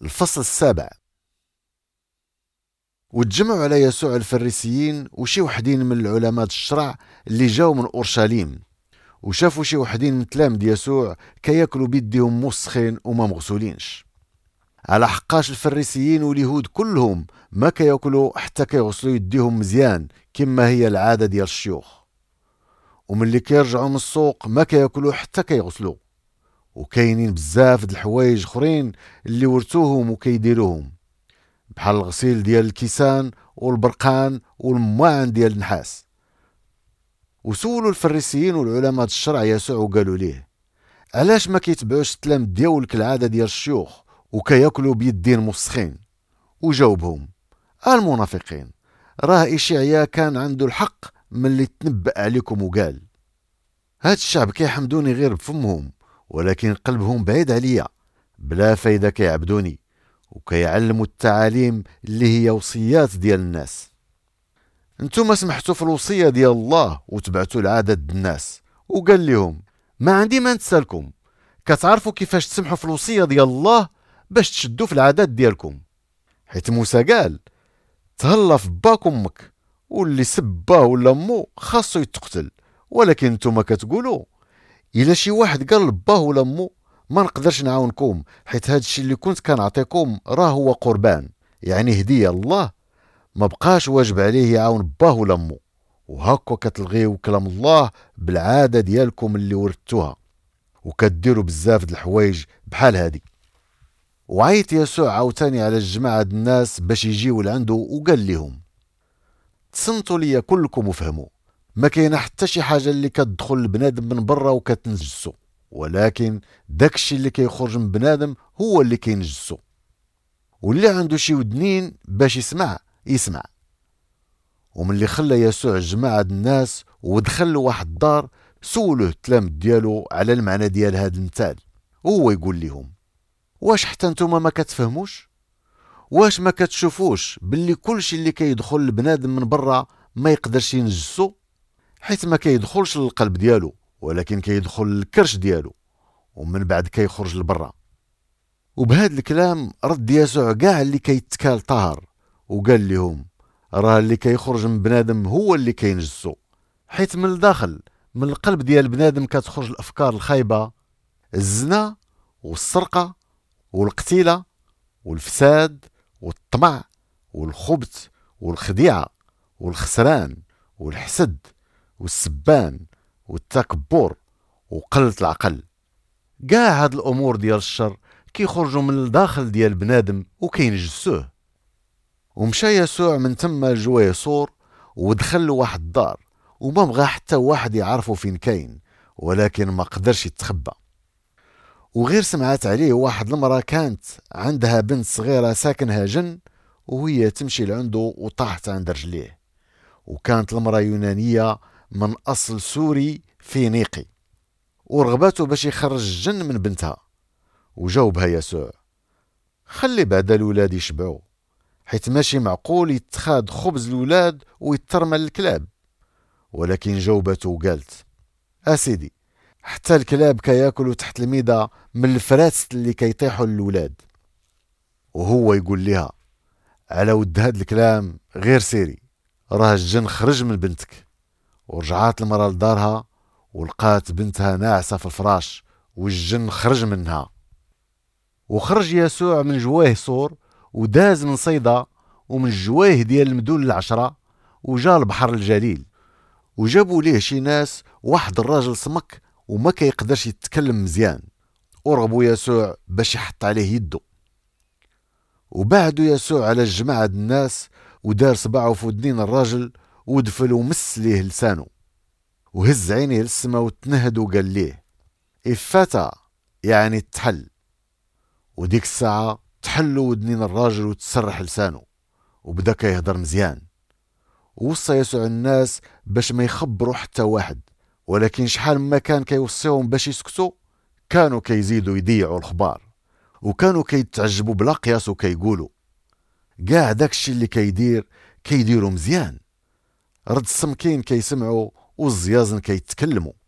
الفصل 7. وتجمعوا على يسوع الفريسيين وشي وحدين من العلماء الشرع اللي جاو من أورشليم، وشافوا شي وحدين من تلامذ يسوع كياكلوا بيديهم موسخين وما مغسولينش. على حقاش الفريسيين واليهود كلهم ما كياكلوا حتى كيغسلوا يديهم مزيان كما هي العادة ديال الشيوخ، ومن اللي كيرجعوا من السوق ما كياكلوا حتى كيغسلوا. وكاينين بزاف د الحوايج اخرين اللي ورثوهم وكيديروهم، بحال الغسيل ديال الكيسان والبرقان والماعن ديال النحاس. وسولوا الفريسيين والعلماء الشرع يسوع وقالوا ليه: علاش ما كيتبعوش التلامذ ديالك العاده ديال الشيوخ وكياكلوا بيدين مسخين؟ وجاوبهم: المنافقين، راه إشعيا كان عنده الحق من اللي تنبأ عليكم وقال: هاد الشعب كيحمدوني غير بفمهم ولكن قلبهم بعيد عليا، بلا فايدة كيعبدوني وكيعلموا التعاليم اللي هي وصيات ديال الناس. انتم سمحتوا في الوصية ديال الله وتبعتوا العادة ديال الناس. وقال لهم: ما عندي ما نتسالكم، كتعرفوا كيفاش تسمحوا في الوصية ديال الله باش تشدوا في العادات ديالكم. حيت موسى قال: تهلا في باك امك، واللي سب باه ولا امو خاصو يتقتل. ولكن نتوما كتقولوا: الا شي واحد قال لباه ولا امو ما نقدرش نعاونكم، حيت هاد الشيء اللي كنت كنعطيكم راه هو قربان، يعني هدية الله، ما بقاش واجب عليه يعاون باه ولا امو. وهكا كتلغيو كلام الله بالعادة ديالكم اللي ورثتوها، وكديروا بزاف د الحوايج بحال هادي. وعيط يسوع عاوتاني على الجماعة د الناس باش يجيو لعندو وقال لهم: تصنتوا ليا كلكم وفهموا، ما كاينه حتى شي حاجه اللي كتدخل البنادم من برا وكتنجسو، ولكن داكشي اللي كيخرج من بنادم هو اللي كينجسو. واللي عنده شي ودنين باش يسمع. ومن اللي خلى يسوع الجماعه د الناس ودخل لواحد الدار، سولوه التلامذ ديالو على المعنى ديال هذا المثال، وهو يقول لهم: واش حتى نتوما ما كتفهموش؟ واش ما كتشوفوش باللي كلشي اللي كيدخل البنادم من برا ما يقدرش ينجسو؟ حيت ما كيدخلش للقلب ديالو ولكن كيدخل للكرش ديالو ومن بعد كيخرج لبرا. وبهذا الكلام رد يسوع كاع اللي كيتكال طاهر، وقال لهم: راه اللي كيخرج من بنادم هو اللي كينجسو، حيت من الداخل من القلب ديال بنادم كتخرج الافكار الخايبه، الزنا والسرقه والقتيله والفساد والطمع والخبث والخديعه والخسران والحسد والسبان والتكبر وقلة العقل. كاع هاد الامور ديال الشر كيخرجوا من الداخل ديال بنادم وكينجسوه. ومشى يسوع من تما لجوا يسور ودخل لواحد الدار، وما بغى حتى واحد يعرفه فين كاين، ولكن ما قدرش يتخبى. وغير سمعت عليه واحد المرأة كانت عندها بنت صغيرة ساكنها جن، وهي تمشي لعنده وطاحت عند رجليه. وكانت المرأة يونانية من أصل سوري فينيقي، ورغبته باش يخرج الجن من بنتها. وجاوبها يسوع: خلي بعدا الولاد يشبعوا، حيت ماشي معقول يتخاد خبز الولاد ويترمى الكلاب. ولكن جاوبته وقالت: أسيدي، حتى الكلاب كياكلوا تحت الميدة من الفراتست اللي كيطيحوا للولاد. وهو يقول لها: على ود هاد الكلام غير سيري، راه الجن خرج من بنتك. ورجعات المرأة لدارها ولقات بنتها ناعسة في الفراش والجن خرج منها. وخرج يسوع من جواه سور وداز من صيدا ومن جواه ديال المدن 10 وجا البحر الجليل. وجابوا ليه شي ناس واحد الراجل سمك وما كيقدرش يتكلم مزيان، ورغبوا يسوع باش يحط عليه يده. وبعدوا يسوع على الجماعة الناس ودار صباعه في ودنين الراجل ودفل ومس ليه لسانه، وهز عينيه للسما وتنهد وقال ليه: إفتا، يعني تحل. وديك الساعة تحلوا ودنين الراجل وتسرح لسانه وبدا كيهضر مزيان. ووصى يسوع الناس باش ما يخبروا حتى واحد، ولكن شحال ما كان كيوصيهم باش يسكتوا كانوا كيزيدوا يضيعوا الخبار، وكانوا كيتعجبوا بلا قياس وكيقولوا: كاع داكشي اللي كيديروا مزيان. رد السمكين كيسمعوا والزيازن كيتكلموا.